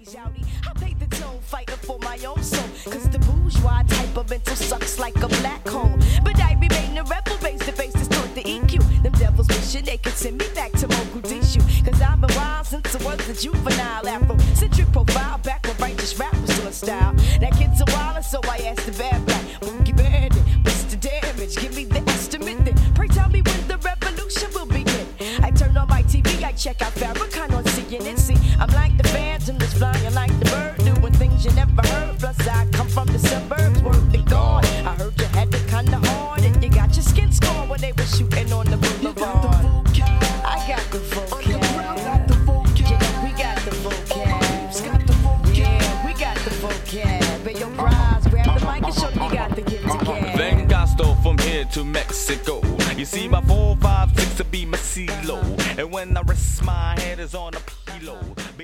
I paid the toll fighting for my own soul. Cause the bourgeois type of mental sucks like a black hole. But I remain a rebel, base to base, distort the EQ. Them devils wishing they could send me back to Mogadishu. Cause I've been wild since I was a juvenile. Afro-centric profile, back when righteous rap was on style. That kid's a wild, so I asked the bad black, Boogie Bandit, what's the damage? Give me the estimate then. Pray tell me when the revolution will begin. I turn on my TV, I check out Farrakhan on CNN. See, I'm like the phantom that's flying like the bird, doing things you never heard. Plus I come from the suburbs, worth the guard. I heard you had it kinda hard, and you got your skin scorn when they were shooting on the boulevard. I got the vocab. Yeah, we got the vocab. Yeah, we got the vocab. But your prize, grab the mic and show you got the gift to gab. Then I stole from here to Mexico. You see my 4, 5, 6 to be my CeeLo. And when I rest my head is on a pillow.